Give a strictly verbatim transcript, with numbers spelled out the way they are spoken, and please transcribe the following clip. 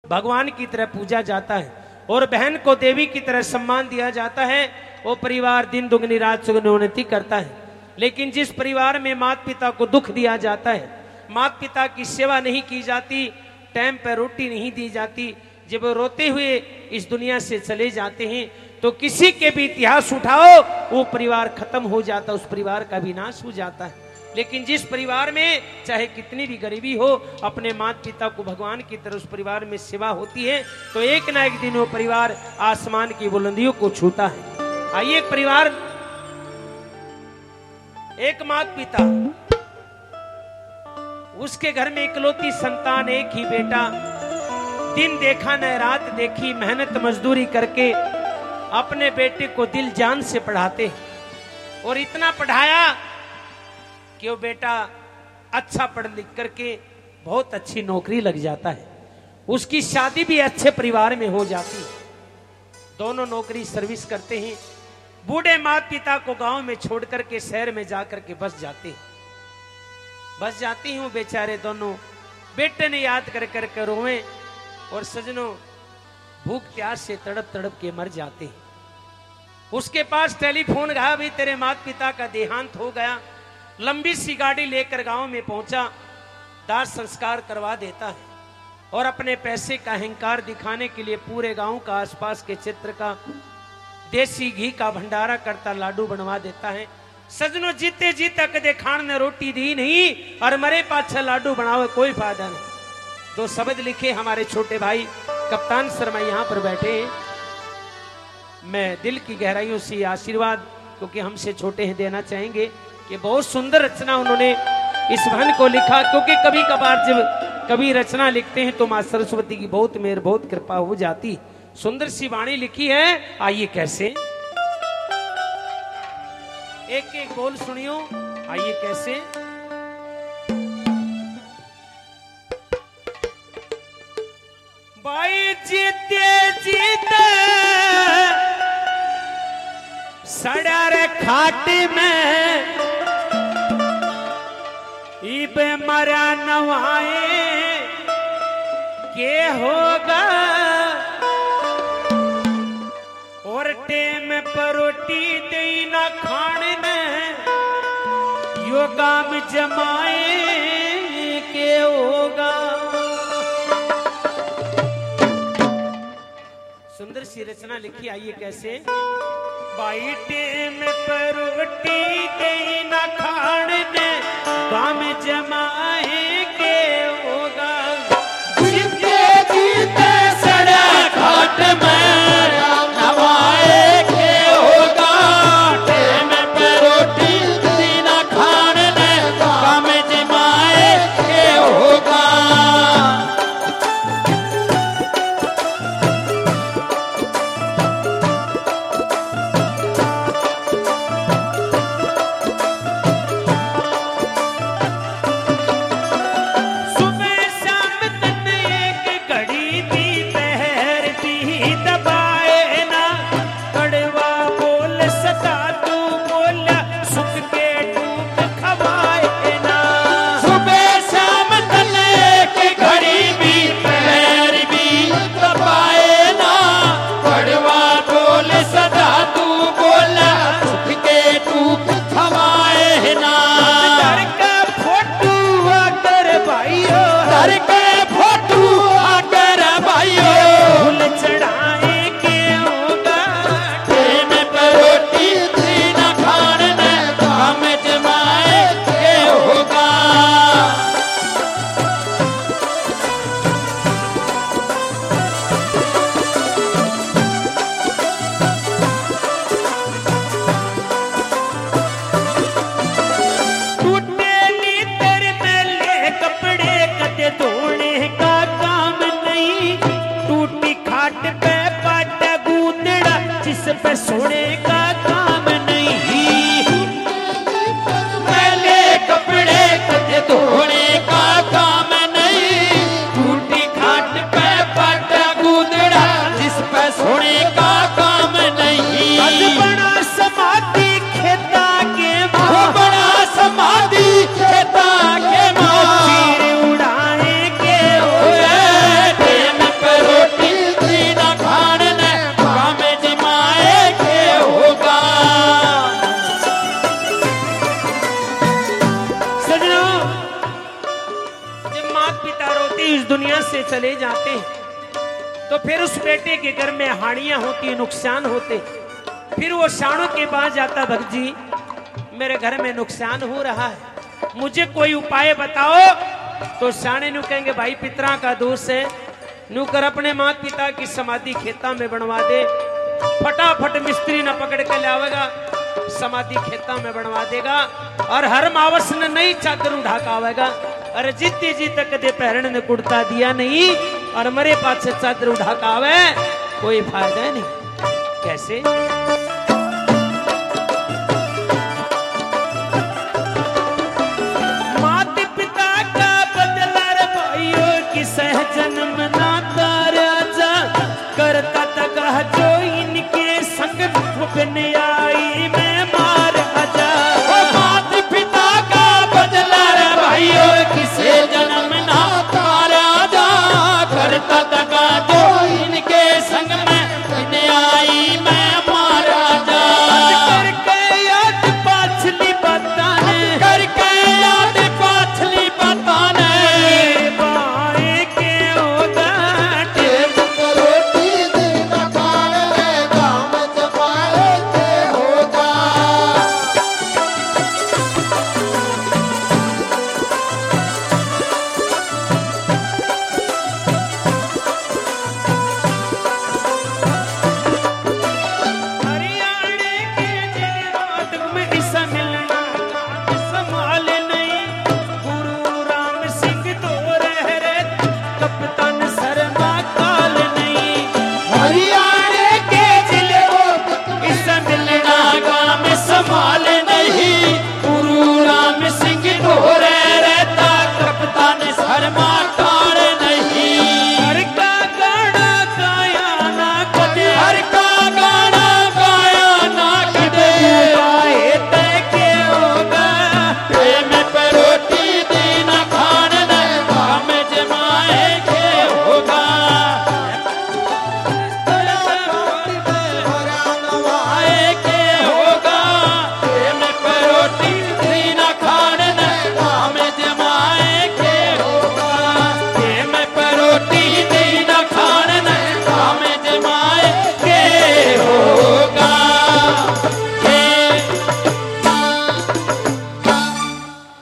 भगवान की तरह पूजा जाता है और बहन को देवी की तरह सम्मान दिया जाता है, वो परिवार दिन दुगनी रात चौगुनी उन्नति करता है। लेकिन जिस परिवार में माता पिता को दुख दिया जाता है, माता पिता की सेवा नहीं की जाती, टाइम पर रोटी नहीं दी जाती, जब वो रोते हुए इस दुनिया से चले जाते हैं तो किसी के भी इतिहास उठाओ वो परिवार खत्म हो जाता, उस परिवार का विनाश हो जाता है। लेकिन जिस परिवार में चाहे कितनी भी गरीबी हो, अपने माता पिता को भगवान की तरह उस परिवार में सेवा होती है तो एक ना एक दिन वो परिवार आसमान की बुलंदियों को छूता है। आइए, एक परिवार, एक माता पिता, उसके घर में इकलौती संतान, एक ही बेटा, दिन देखा न रात देखी, मेहनत मजदूरी करके अपने बेटे को दिल जान से पढ़ाते और इतना पढ़ाया कि वो बेटा अच्छा पढ़ लिख करके बहुत अच्छी नौकरी लग जाता है, उसकी शादी भी अच्छे परिवार में हो जाती है, दोनों नौकरी सर्विस करते हैं। बूढ़े माता पिता को गांव में छोड़ करके शहर में जाकर के बस जाते हैं, बस जाती हूं बेचारे दोनों, बेटे ने याद कर कर के रोए और सजनों भूख प्यास से तड़प तड़प के मर जाते हैं। उसके पास टेलीफोन रहा, भी तेरे माता पिता का देहांत हो गया। लंबी सी गाड़ी लेकर गांव में पहुंचा, दाह संस्कार करवा देता है और अपने पैसे का अहंकार दिखाने के लिए पूरे गांव का, आसपास के क्षेत्र का देसी घी का भंडारा करता लाडू बनवा देता है। सजनों जीते जी तक देखान ने रोटी दी नहीं और मरे पाछा लाडू बनाओ, कोई फायदा नहीं। दो शब्द लिखे हमारे छोटे भाई कप्तान शर्मा यहाँ पर बैठे हैं, मैं दिल की गहराइयों से आशीर्वाद, क्योंकि हमसे छोटे हैं, देना चाहेंगे कि बहुत सुंदर रचना उन्होंने इस बहन को लिखा। क्योंकि कभी कभार जब कभी रचना लिखते हैं तो मां सरस्वती की बहुत मेहर, बहुत कृपा हो जाती। सुंदर सी वाणी लिखी है, आइए कैसे, एक एक बोल सुनियो, आइए कैसे। भाई जीते जीते सड़ा रे खाट में, इब मरा नवाए के होगा, और टेम पर रोटी देना खाने में योगा में जमाए के होगा। सुंदर सी रचना लिखी, आइए कैसे। भाई टेम पर रोटी देना खाने में काम जमाए के होगा, जीते जीते सड़ा खाट में नवाए के होगा, टेम पे रोटी देना खाने में काम जमाए के होगा। समाधि खेता के जाते हैं तो फिर उस बेटे के घर में हानियां होती, नुकसान होते। फिर वो शाणों के पास जाता, भक्त जी मेरे घर में नुकसान हो रहा है, मुझे कोई उपाय बताओ। तो शाणे नु कहेंगे भाई पितरा का दोष है, नू कर अपने माता पिता की समाधि खेता में बनवा दे। फटाफट मिस्त्री न पकड़ के लावेगा, समाधि खेता में बनवा देगा और हर मावस ने नई चादर उठाकावेगा। अरे जीती जी तक दे पहरण ने कुर्ता दिया नहीं और मरे पास से चादर उठाकावे, कोई फायदा नहीं। कैसे? माता पिता का बदला रे भाइयों की सह जन्म नाता राजा करता तका जो इनके संग बन आई मैं मार आजा। माता पिता का बदला रे भाइयों किसे जन्म नाता राजा करता तका